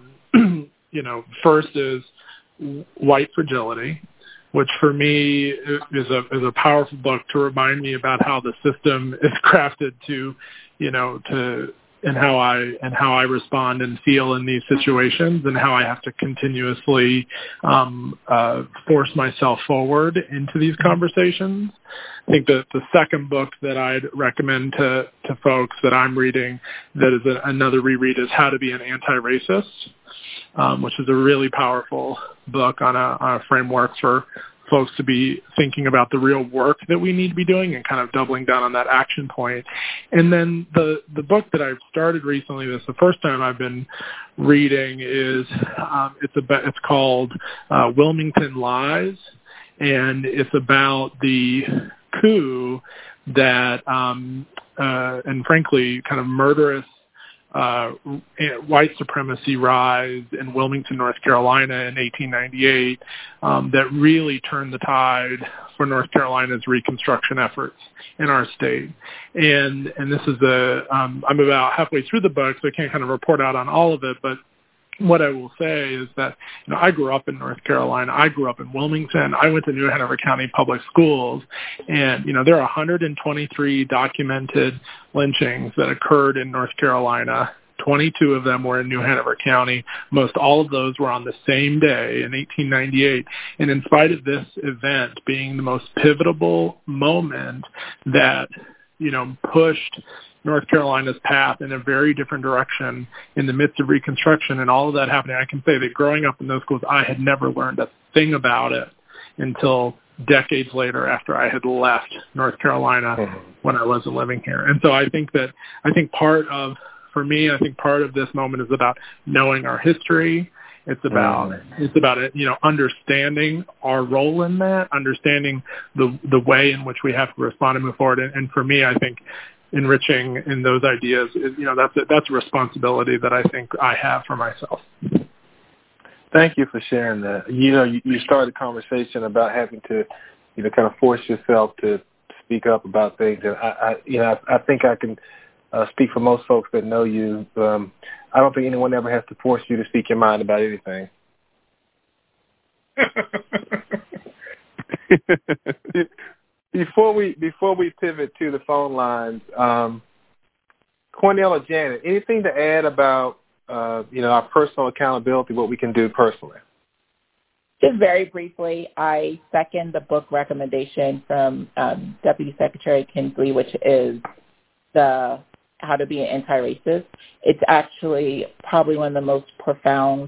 Um, you know, first is White Fragility, which for me is a is a powerful book to remind me about how the system is crafted to, you know, to and how I and how I respond and feel in these situations, and how I have to continuously um, uh, force myself forward into these conversations. I think that the second book that I'd recommend to, to folks that I'm reading that is a, another reread is How to Be an Anti-Racist, um, which is a really powerful book on a, on a framework for folks to be thinking about the real work that we need to be doing and kind of doubling down on that action point. And then the, the book that I've started recently, this is the first time I've been reading, is um, it's, a, it's called uh, Wilmington Lies, and it's about the coup that, um, uh, and frankly, kind of murderous Uh, white supremacy rise in Wilmington, North Carolina in eighteen ninety-eight um, that really turned the tide for North Carolina's Reconstruction efforts in our state. And and this is a, um, I'm about halfway through the book, so I can't kind of report out on all of it, but what I will say is that, you know, I grew up in North Carolina. I grew up in Wilmington. I went to New Hanover County Public Schools, and, you know, there are one hundred twenty-three documented lynchings that occurred in North Carolina. twenty-two of them were in New Hanover County. Most all of those were on the same day in eighteen ninety-eight. And in spite of this event being the most pivotal moment that, you know, pushed North Carolina's path in a very different direction in the midst of Reconstruction and all of that happening, I can say that growing up in those schools, I had never learned a thing about it until decades later after I had left North Carolina mm-hmm. when I wasn't living here. And so I think that, I think part of, for me, I think part of this moment is about knowing our history. It's about, mm-hmm. it's about, you know, understanding our role in that, understanding the the way in which we have to respond and move forward. And, and for me, I think enriching in those ideas, is, you know, that's a, that's a responsibility that I think I have for myself. Thank you for sharing that. You know, you, you started a conversation about having to, you know, kind of force yourself to speak up about things. And I, I you know, I, I think I can uh, speak for most folks that know you. Um, I don't think anyone ever has to force you to speak your mind about anything. Before we before we pivot to the phone lines, um, Cornell or Janet, anything to add about uh, you know, our personal accountability, what we can do personally? Just very briefly, I second the book recommendation from um, Deputy Secretary Kinsley, which is the How to Be an Anti-Racist. It's actually probably one of the most profound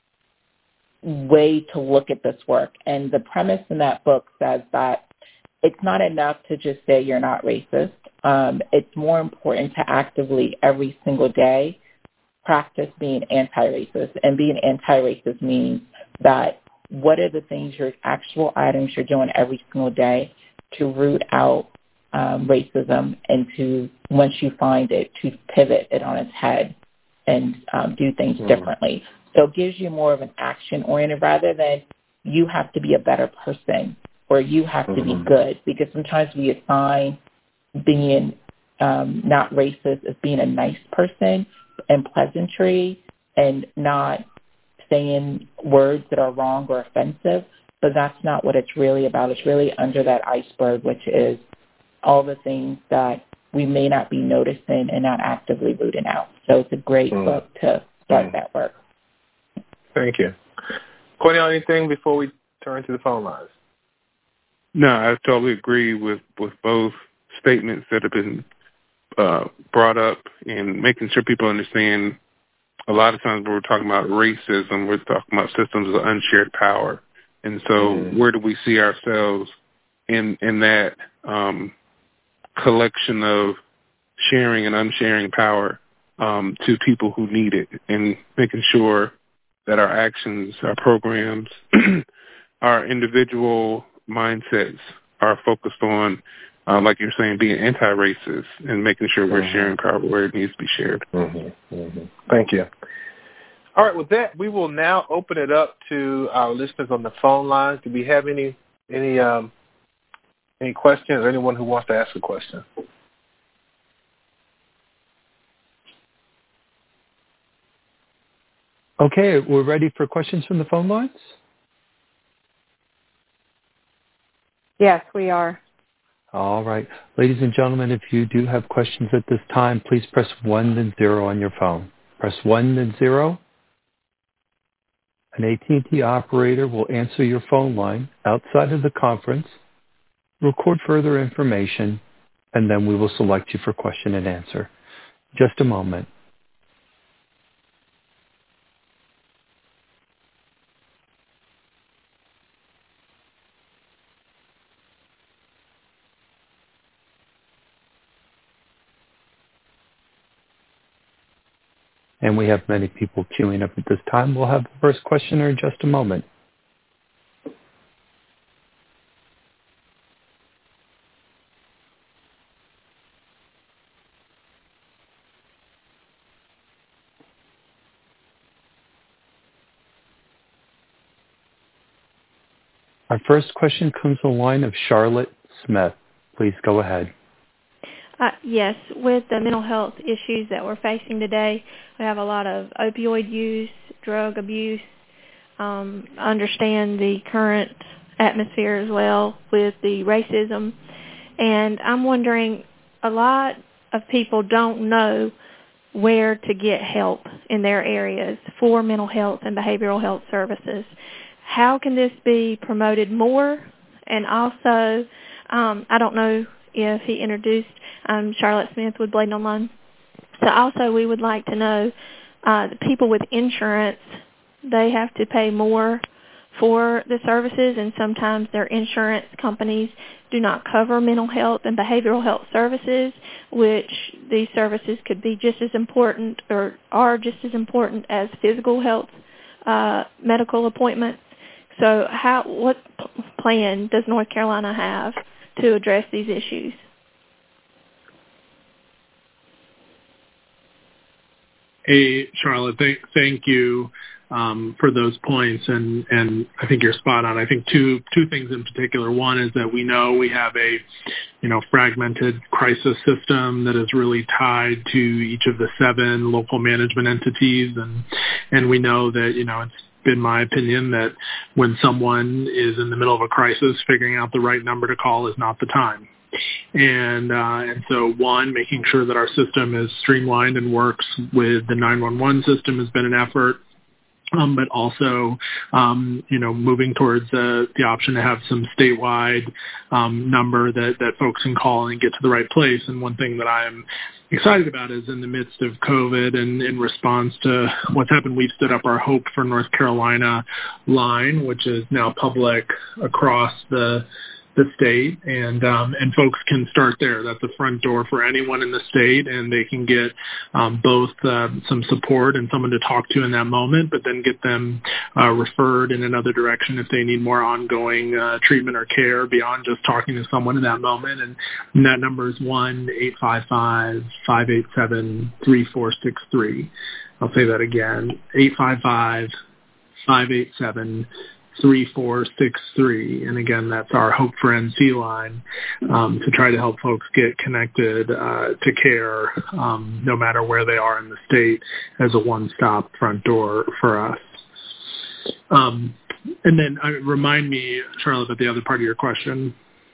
way to look at this work. And the premise in that book says that it's not enough to just say you're not racist. Um, it's more important to actively, every single day, practice being anti-racist. And being anti-racist means that what are the things, your actual items you're doing every single day to root out um, racism, and to, once you find it, to pivot it on its head and um, do things mm. differently. So it gives you more of an action-oriented rather than you have to be a better person or you have to be good, because sometimes we assign being um, not racist as being a nice person and pleasantry and not saying words that are wrong or offensive, but that's not what it's really about. It's really under that iceberg, which is all the things that we may not be noticing and not actively rooting out. So it's a great mm. book to start mm. that work. Thank you. Cornell, anything before we turn to the phone lines? No, I totally agree with, with both statements that have been uh, brought up, and making sure people understand a lot of times when we're talking about racism, we're talking about systems of unshared power. And so mm. where do we see ourselves in, in that um, collection of sharing and unsharing power um, to people who need it, and making sure that our actions, our programs, our individual mindsets are focused on, uh, like you're saying, being anti-racist and making sure we're mm-hmm. sharing power where it needs to be shared. Mm-hmm. Mm-hmm. Thank you. All right, with that, we will now open it up to our listeners on the phone lines. Do we have any any um, any questions or anyone who wants to ask a question? Okay, we're ready for questions from the phone lines? Yes, we are. All right. Ladies and gentlemen, if you do have questions at this time, please press one then zero on your phone. Press one then zero. An A T and T operator will answer your phone line outside of the conference, record further information, and then we will select you for question and answer. Just a moment. And we have many people queuing up at this time. We'll have the first questioner in just a moment. Our first question comes from the line of Charlotte Smith. Please go ahead. Uh, yes, with the mental health issues that we're facing today, we have a lot of opioid use, drug abuse. Um, understand the current atmosphere as well with the racism. And I'm wondering, a lot of people don't know where to get help in their areas for mental health and behavioral health services. How can this be promoted more? And also, um, I don't know if he introduced um, Charlotte Smith with Bladen Online. So also we would like to know uh, the people with insurance, they have to pay more for the services, and sometimes their insurance companies do not cover mental health and behavioral health services, which these services could be just as important or are just as important as physical health uh, medical appointments. So how, what plan does North Carolina have to address these issues? Hey, Charlotte, th- thank you um, for those points, and, and I think you're spot on. I think two two things in particular. One is that we know we have a, you know, fragmented crisis system that is really tied to each of the seven local management entities, and and we know that, you know, it's been my opinion that when someone is in the middle of a crisis, figuring out the right number to call is not the time. And uh, and so, one, making sure that our system is streamlined and works with the nine one one system has been an effort. Um, but also, um, you know, moving towards uh, the option to have some statewide um, number that, that folks can call and get to the right place. And one thing that I'm excited about is in the midst of COVID and in response to what's happened, we've stood up our Hope for North Carolina line, which is now public across the the state, and um, and folks can start there. That's a front door for anyone in the state, and they can get um, both uh, some support and someone to talk to in that moment, but then get them uh, referred in another direction if they need more ongoing uh, treatment or care beyond just talking to someone in that moment. And, and that number is one eight five five, five eight seven, three four six three. I'll say that again, eight five five, five eight seven, three four six three, and again, that's our Hope for N C line um, to try to help folks get connected uh, to care, um, no matter where they are in the state, as a one-stop front door for us. Um, and then uh, remind me, Charlotte, about the other part of your question.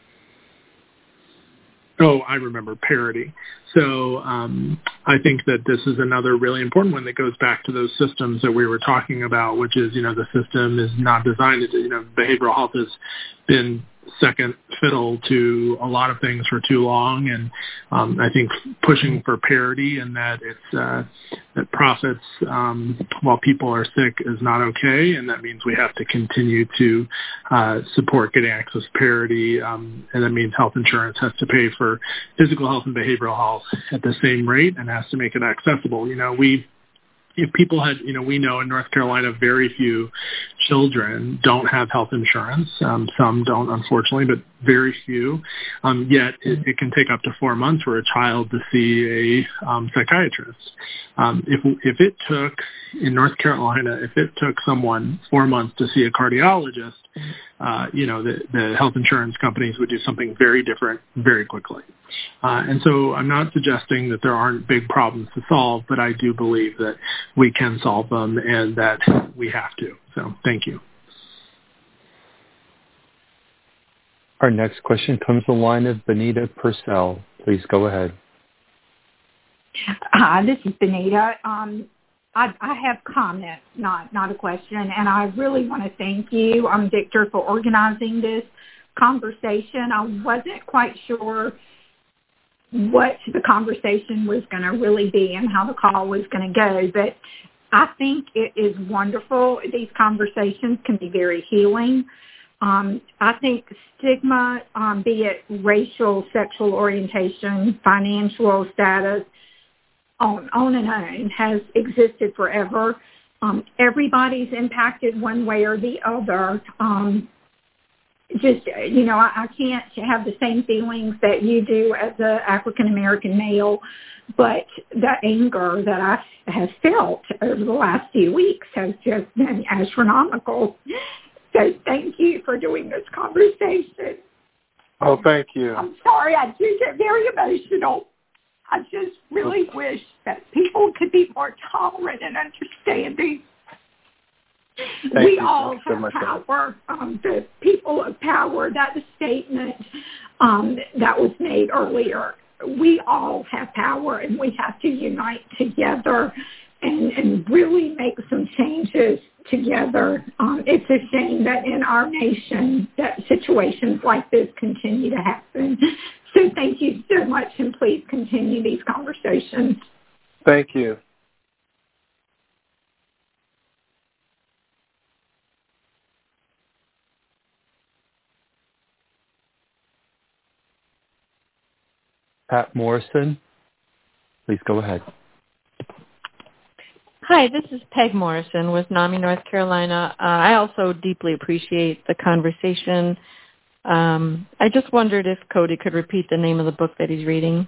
Oh, I remember, parity. So um, I think that this is another really important one that goes back to those systems that we were talking about, which is, you know, the system is not designed to, you know, behavioral health has been second fiddle to a lot of things for too long. And um, I think pushing for parity and that it's uh, that profits um, while people are sick is not okay. And that means we have to continue to uh, support getting access to parity. Um, and that means health insurance has to pay for physical health and behavioral health at the same rate and has to make it accessible. You know, we If people had, you know, we know in North Carolina very few children don't have health insurance. Um, some don't, unfortunately, but very few. Um, yet it, it can take up to four months for a child to see a um, psychiatrist. Um, if if it took, in North Carolina, if it took someone four months to see a cardiologist, uh, you know, the, the health insurance companies would do something very different very quickly. Uh, and so I'm not suggesting that there aren't big problems to solve, but I do believe that we can solve them and that we have to. So thank you. Our next question comes from the line of Benita Purcell. Please go ahead. Hi, this is Benita. Um, I, I have comments, not not a question, and I really want to thank you, um, Victor, for organizing this conversation. I wasn't quite sure what the conversation was going to really be and how the call was going to go, but I think it is wonderful. These conversations can be very healing. Um, I think stigma, um, be it racial, sexual orientation, financial status, on, on and on, has existed forever. Um, everybody's impacted one way or the other. Um, just, you know, I, I can't have the same feelings that you do as an African-American male, but the anger that I have felt over the last few weeks has just been astronomical. So thank you for doing this conversation. Oh, thank you. I'm sorry, I do get very emotional. I just really wish that people could be more tolerant and understanding. Thank we you all so have much, power. Um, the people of power, that's a statement um, that was made earlier. We all have power, and we have to unite together and, and really make some changes together. Um, it's a shame that in our nation that situations like this continue to happen. So thank you so much, and please continue these conversations. Thank you. Pat Morrison, please go ahead. Hi, this is Peg Morrison with NAMI North Carolina. Uh, I also deeply appreciate the conversation. Um, I just wondered if Cody could repeat the name of the book that he's reading.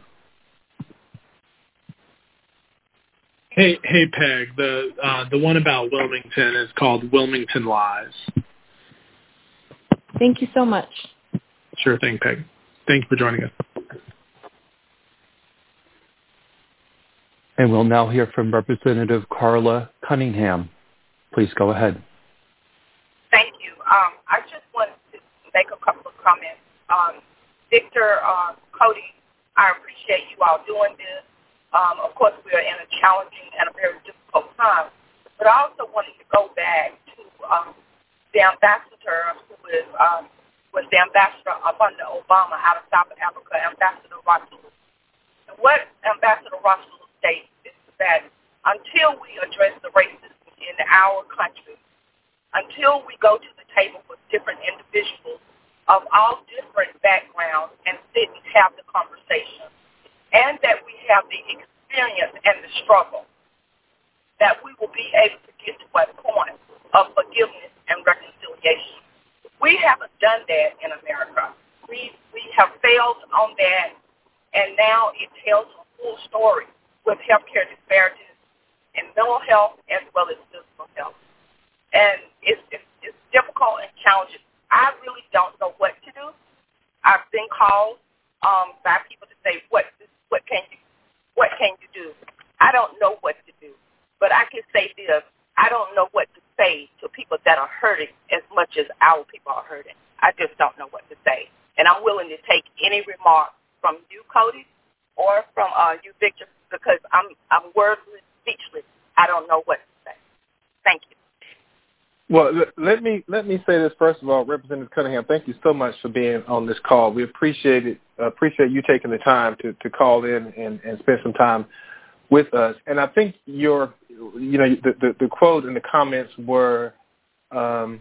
Hey, hey, Peg. The uh, the one about Wilmington is called Wilmington Lies. Thank you so much. Sure thing, Peg. Thank you for joining us. And we'll now hear from Representative Carla Cunningham. Please go ahead. Thank you. Um, I just wanted to make a couple of comments. Um, Victor, uh, Cody, I appreciate you all doing this. Um, of course, we are in a challenging and a very difficult time. But I also wanted to go back to um, the ambassador who is, um, was the ambassador under Obama out of South Africa, Ambassador Russell. And what Ambassador Russell states is that until we address the racism in our country, until we go to the table with different individuals of all different backgrounds and sit and have the conversation, and that we have the experience and the struggle, that we will be able to get to a point of forgiveness and reconciliation. We haven't done that in America. We we have failed on that, and now it tells a full story with healthcare disparities in mental health as well as physical health. And it's, it's, it's difficult and challenging. I really don't know what to do. I've been called um, by people to say, what what can you what can you do? I don't know what to do. But I can say this, I don't know what to say to people that are hurting as much as our people are hurting. I just don't know what to say. And I'm willing to take any remark from you, Cody, or from uh, you, Victor, because I'm I'm wordless, speechless. I don't know what to say. Thank you. Well, let me let me say this first of all, Representative Cunningham. Thank you so much for being on this call. We appreciate it. Uh, appreciate you taking the time to, to call in and, and spend some time with us. And I think your, you know, the, the, the quote and the comments were um,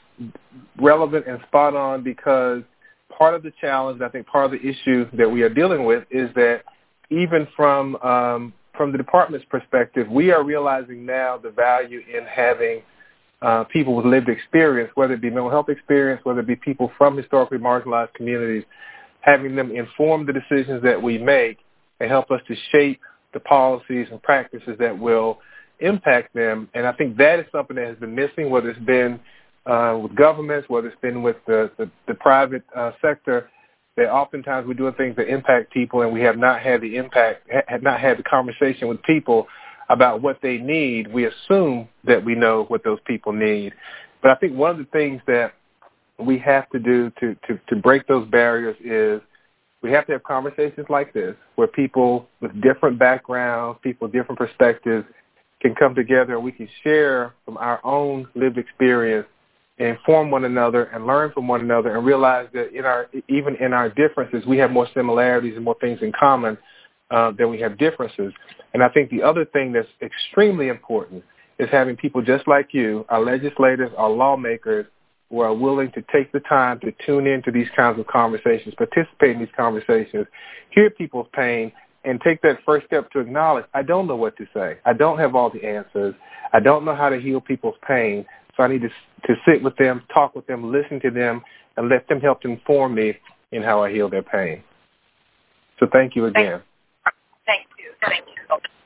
relevant and spot on, because part of the challenge, I think part of the issue that we are dealing with is that even from um, from the department's perspective, we are realizing now the value in having uh, people with lived experience, whether it be mental health experience, whether it be people from historically marginalized communities, having them inform the decisions that we make and help us to shape the policies and practices that will impact them. And I think that is something that has been missing, whether it's been uh, with governments, whether it's been with the, the, the private uh, sector, that oftentimes we're doing things that impact people and we have not had the impact, have not had the conversation with people about what they need. We assume that we know what those people need. But I think one of the things that we have to do to, to, to break those barriers is we have to have conversations like this where people with different backgrounds, people with different perspectives can come together and we can share from our own lived experience and inform one another and learn from one another and realize that in our even in our differences, we have more similarities and more things in common uh, than we have differences. And I think the other thing that's extremely important is having people just like you, our legislators, our lawmakers, who are willing to take the time to tune into these kinds of conversations, participate in these conversations, hear people's pain, and take that first step to acknowledge, I don't know what to say. I don't have all the answers. I don't know how to heal people's pain. So I need to, to sit with them, talk with them, listen to them, and let them help inform me in how I heal their pain. So thank you again. Thank you. Thank you.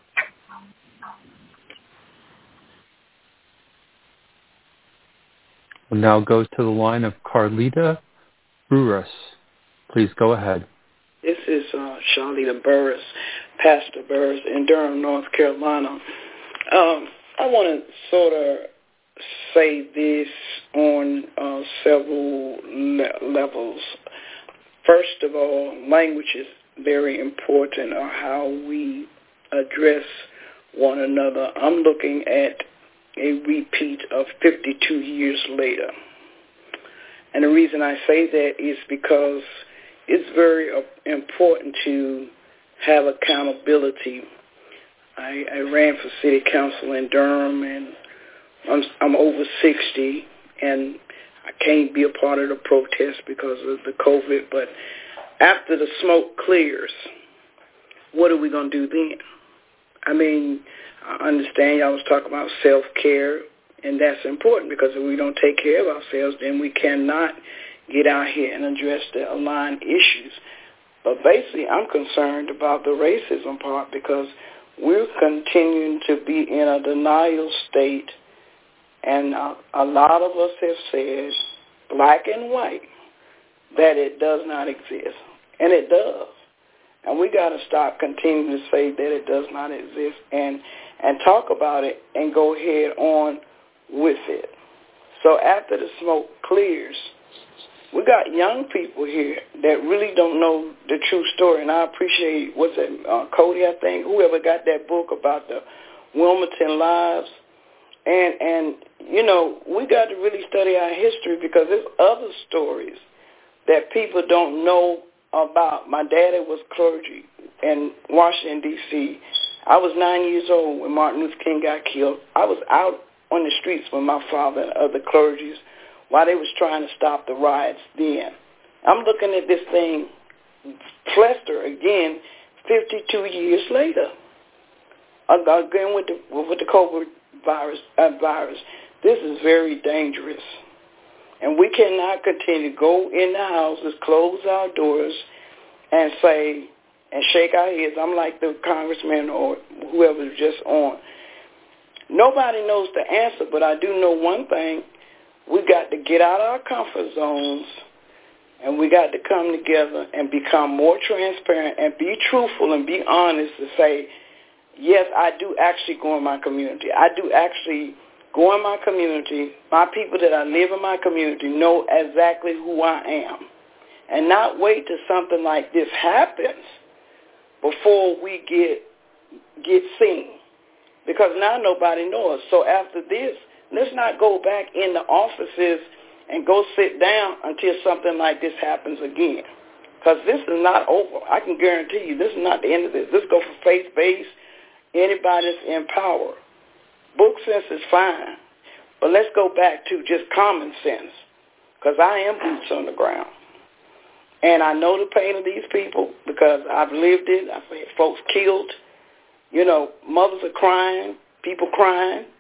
We'll now go to the line of Carlita Burris. Please go ahead. This is uh, Charlita Burris, Pastor Burris in Durham, North Carolina. Um, I want to sort of say this on uh, several le- levels. First of all, language is very important, or how we address one another. I'm looking at a repeat of fifty-two years later. And the reason I say that is because it's very uh, important to have accountability. I, I ran for city council in Durham, and I'm, I'm over sixty, and I can't be a part of the protest because of the COVID. But after the smoke clears, what are we going to do then? I mean, I understand y'all was talking about self-care, and that's important because if we don't take care of ourselves, then we cannot get out here and address the aligned issues. But basically, I'm concerned about the racism part because we're continuing to be in a denial state, and a, a lot of us have said, black and white, that it does not exist. And it does. And we got to stop continuing to say that it does not exist and and talk about it and go head on with it. So after the smoke clears, we got young people here that really don't know the true story. And I appreciate, what's that, uh, Cody, I think, whoever got that book about the Wilmington lives. And, and, you know, we got to really study our history because there's other stories that people don't know about. My daddy was clergy in Washington, D C I was nine years old when Martin Luther King got killed. I was out on the streets with my father and other clergies while they was trying to stop the riots then. I'm looking at this thing fester again fifty-two years later. Again with the, with the COVID virus, uh, virus. This is very dangerous. And we cannot continue to go in the houses, close our doors, and say, and shake our heads. I'm like the congressman or whoever's just on. Nobody knows the answer, but I do know one thing. We got to get out of our comfort zones, and we got to come together and become more transparent and be truthful and be honest to say, yes, I do actually go in my community. I do actually go in my community. My people that I live in my community know exactly who I am. And not wait till something like this happens before we get get seen. Because now nobody knows. So after this, let's not go back in the offices and go sit down until something like this happens again. Because this is not over. I can guarantee you this is not the end of this. This go for faith-based, anybody that's in power. Book sense is fine, but let's go back to just common sense, because I am boots on the ground. And I know the pain of these people because I've lived it. I've had folks killed. You know, mothers are crying, people crying.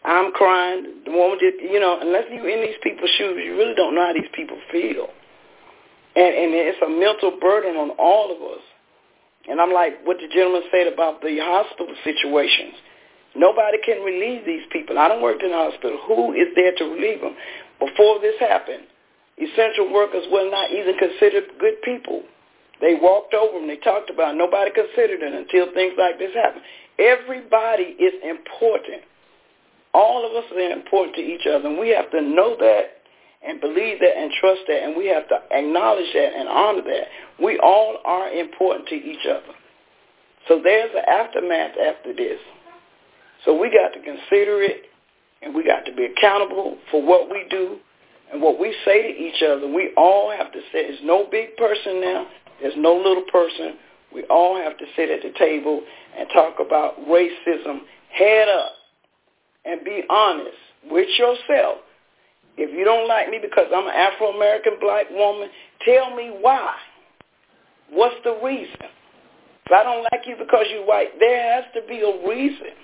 I'm crying. The woman did, you know, unless you're in these people's shoes, you really don't know how these people feel. And, and it's a mental burden on all of us. And I'm like what the gentleman said about the hospital situations. Nobody can relieve these people. I don't work in the hospital. Who is there to relieve them? Before this happened, essential workers were not even considered good people. They walked over them. They talked about it. Nobody considered it until things like this happened. Everybody is important. All of us are important to each other, and we have to know that and believe that and trust that, and we have to acknowledge that and honor that. We all are important to each other. So there's an aftermath after this. So we got to consider it, and we got to be accountable for what we do and what we say to each other. We all have to say, there's no big person now. There's no little person. We all have to sit at the table and talk about racism head up. And be honest with yourself. If you don't like me because I'm an Afro-American black woman, tell me why. What's the reason? If I don't like you because you're white, there has to be a reason.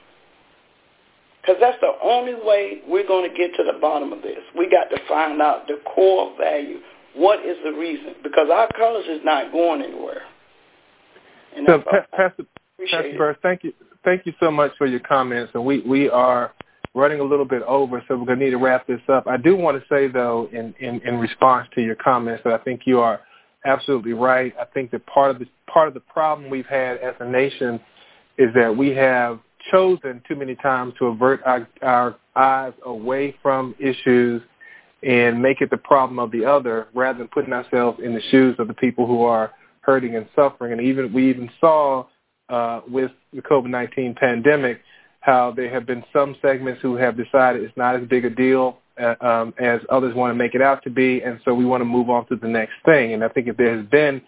Because that's the only way we're going to get to the bottom of this. We got to find out the core value. What is the reason? Because our colors is not going anywhere. And so, pa- Pastor, Pastor Burris, thank you, thank you so much for your comments. And we, we are running a little bit over, so we're going to need to wrap this up. I do want to say, though, in, in, in response to your comments, that I think you are absolutely right. I think that part of the part of the problem we've had as a nation is that we have chosen too many times to avert our, our eyes away from issues and make it the problem of the other, rather than putting ourselves in the shoes of the people who are hurting and suffering. And even we even saw uh, with the COVID nineteen pandemic how there have been some segments who have decided it's not as big a deal uh, um, as others want to make it out to be, and so we want to move on to the next thing. And I think if there has been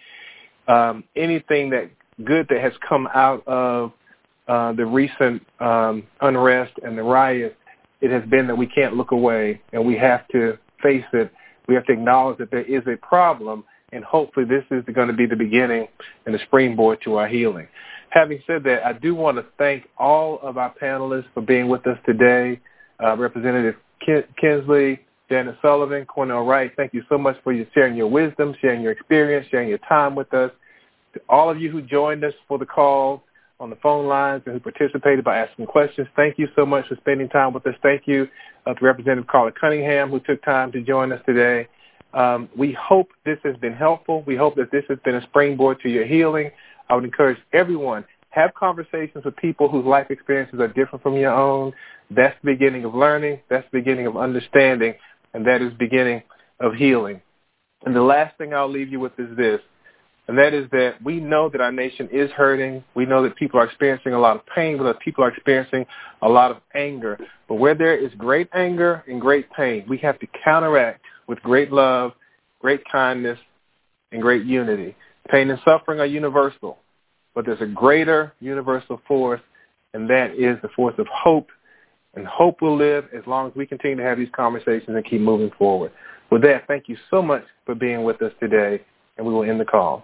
um, anything that good that has come out of uh, the recent um, unrest and the riots, it has been that we can't look away, and we have to face it. We have to acknowledge that there is a problem, and hopefully this is going to be the beginning and the springboard to our healing. Having said that, I do want to thank all of our panelists for being with us today. Uh, Representative Ken- Kinsley, Janet Sullivan, Cornell Wright, thank you so much for your sharing your wisdom, sharing your experience, sharing your time with us. To all of you who joined us for the call on the phone lines and who participated by asking questions, thank you so much for spending time with us. Thank you uh, to Representative Carla Cunningham, who took time to join us today. Um, we hope this has been helpful. We hope that this has been a springboard to your healing. I would encourage everyone, have conversations with people whose life experiences are different from your own. That's the beginning of learning. That's the beginning of understanding. And that is the beginning of healing. And the last thing I'll leave you with is this, and that is that we know that our nation is hurting. We know that people are experiencing a lot of pain, but that people are experiencing a lot of anger. But where there is great anger and great pain, we have to counteract with great love, great kindness, and great unity. Pain and suffering are universal, but there's a greater universal force, and that is the force of hope. And hope will live as long as we continue to have these conversations and keep moving forward. With that, thank you so much for being with us today, and we will end the call.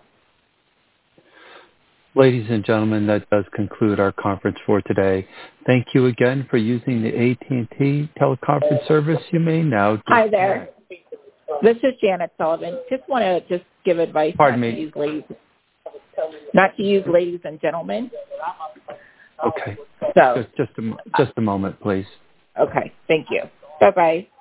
Ladies and gentlemen, that does conclude our conference for today. Thank you again for using the A T and T teleconference service. You may now disconnect. Hi there. This is Janet Sullivan. Just want to just give advice Pardon not me. to use ladies, not to use ladies and gentlemen. Okay. So Just, just, a, just a moment, please. Okay. Thank you. Bye-bye.